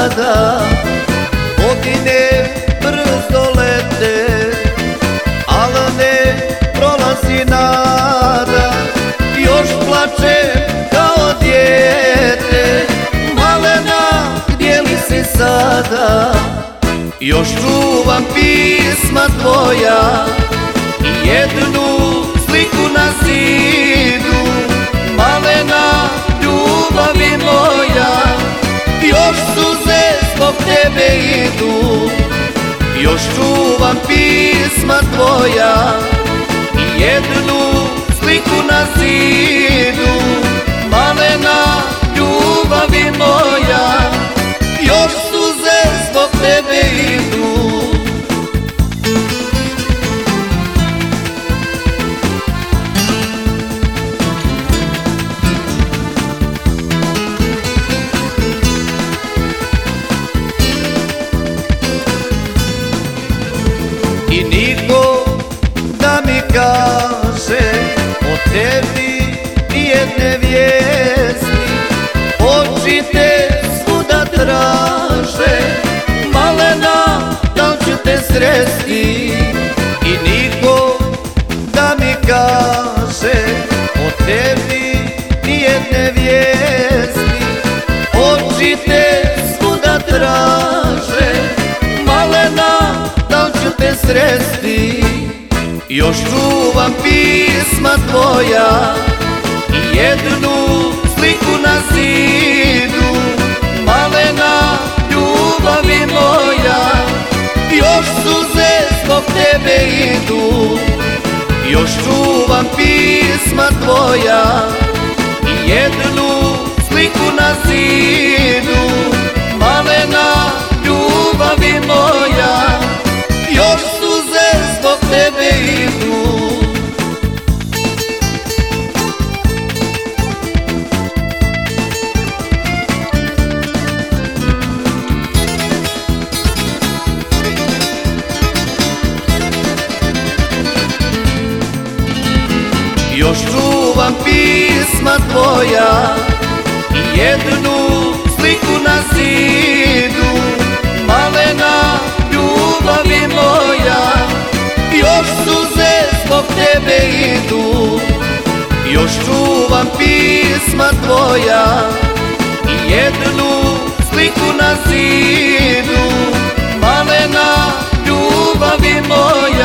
sada. Godine brzo lete, al ne prolazi nada. Još plačem kao dijete, malena, gdje li si sada? Još čuvam pisma tvoja i jednu sliku na zidu. Malena, ljubavi moja, još suze zbog tebe idu. Još čuvam pisma tvoja i jednu sliku na zidu. Malena, ljubavi moja, još suze zbog tebe idu. I niko da mi kaže o tebi nijedne vijesti. Oči te svuda traže, malena, da li ću te sresti? I niko da mi kaže o tebi nijedne vijesti. Oči te svuda traže, malena, da li ću te sresti? Još čuvam pisma tvoja i jednu sliku na zidu. Malena, ljubavi moja, još suze zbog tebe idu. Još čuvam pisma tvoja i jednu sliku na zidu. Malena, ljubavi moja, još suze zbog tebe idu. Još čuvam pisma tvoja i jednu sliku na zidu. Malena, ljubavi moja, još suze zbog tebe idu. Još čuvam pisma tvoja i jednu sliku na zidu. Malena, ljubavi moja,